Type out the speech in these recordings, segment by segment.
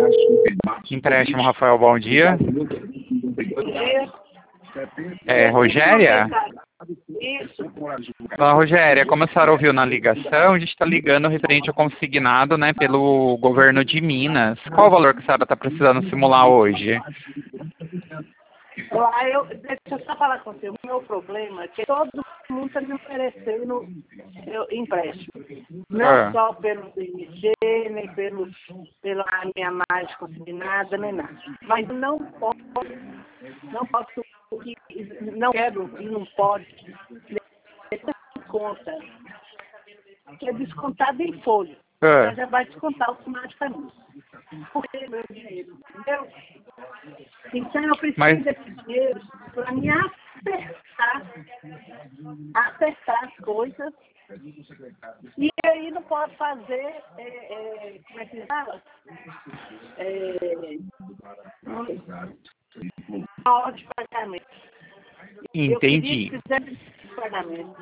Empréstimo, Rafael, bom dia. Bom dia. É, Rogéria? Isso. Olá, Rogéria, como a senhora ouviu na ligação, a gente está ligando referente ao consignado, né, pelo governo de Minas. Qual o valor que a senhora está precisando simular hoje? Deixa eu só falar com você. O meu problema é que todo mundo está me oferecendo empréstimo. Não só pelo DMG, nem pela minha margem consignada, nem nada. Mas não posso, não quero e não pode essa conta, que é descontada em folha. Já vai descontar automaticamente. Porque meu dinheiro, entendeu? Então eu preciso desse dinheiro para me acertar as coisas. E aí não posso fazer, como é que fala? A hora de pagamento. Entendi. Eu queria de pagamento.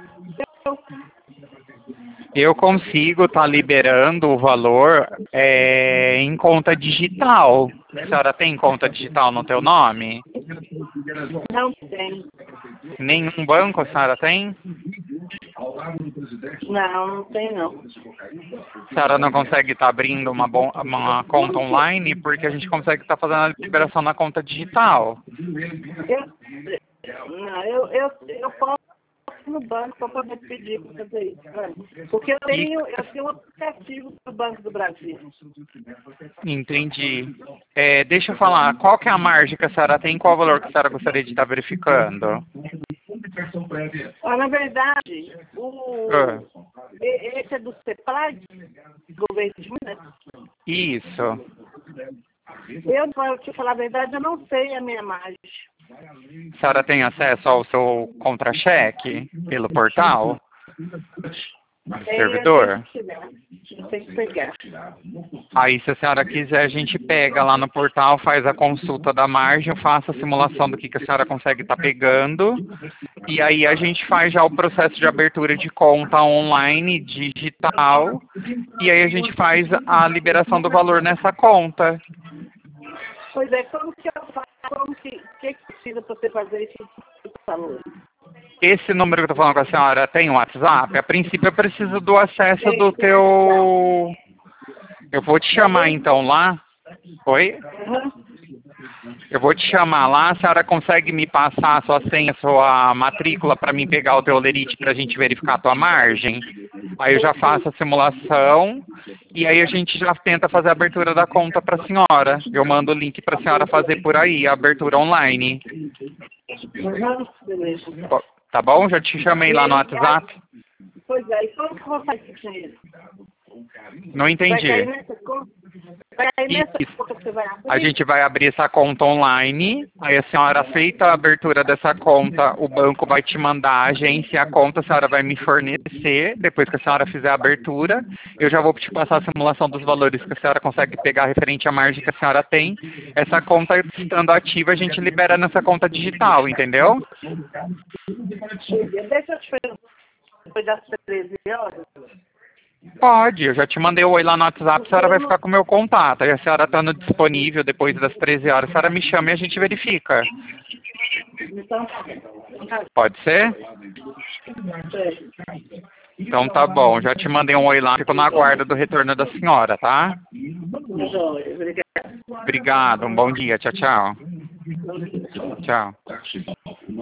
Eu consigo estar liberando o valor em conta digital. A senhora tem conta digital no teu nome? Não tem. Nenhum banco a senhora tem? Não tem não. A senhora não consegue estar abrindo uma conta online porque a gente consegue estar fazendo a liberação na conta digital. Eu posso ir no banco para poder pedir para fazer isso. Porque eu tenho um aplicativo do Banco do Brasil. Entendi. Deixa eu falar, qual que é a margem que a senhora tem e qual o valor que a senhora gostaria de estar verificando? Na verdade, esse é do CEPLAG, governo de Minas. Isso. Para te falar a verdade, eu não sei a minha margem. A senhora tem acesso ao seu contra-cheque pelo portal? Do servidor? Tem que pegar. Aí, se a senhora quiser, a gente pega lá no portal, faz a consulta da margem, faça a simulação do que a senhora consegue estar pegando, e aí a gente faz já o processo de abertura de conta online, digital, e aí a gente faz a liberação do valor nessa conta. Pois é, como que eu faço? O que precisa para você fazer esse valor? Esse número que eu estou falando com a senhora tem um WhatsApp? A princípio eu preciso do acesso do teu... Eu vou te chamar então lá. Oi? Eu vou te chamar lá, a senhora consegue me passar a sua senha, a sua matrícula para mim pegar o teu lerite para a gente verificar a tua margem? Aí eu já faço a simulação e aí a gente já tenta fazer a abertura da conta para a senhora. Eu mando o link para a senhora fazer por aí, a abertura online. Beleza. Tá bom? Já te chamei lá no WhatsApp. Pois é, e como que eu vou fazer esse dinheiro? Não entendi. Vai cair nessa conta? Vai cair nessa conta que você vai abrir? A gente vai abrir essa conta online, aí a senhora aceita a abertura dessa conta, o banco vai te mandar a agência, a conta a senhora vai me fornecer, depois que a senhora fizer a abertura, eu já vou te passar a simulação dos valores que a senhora consegue pegar referente à margem que a senhora tem. Essa conta estando ativa, a gente libera nessa conta digital, entendeu? Deixa eu te perguntar, depois das 13 horas, Pode, eu já te mandei o oi lá no WhatsApp, a senhora vai ficar com o meu contato. Aí a senhora estando disponível depois das 13 horas, a senhora me chama e a gente verifica. então, Pode ser? Então tá bom, já te mandei um oi lá, fico na guarda do retorno da senhora, tá? obrigado. Obrigado, um bom dia, tchau, tchau. Tchau.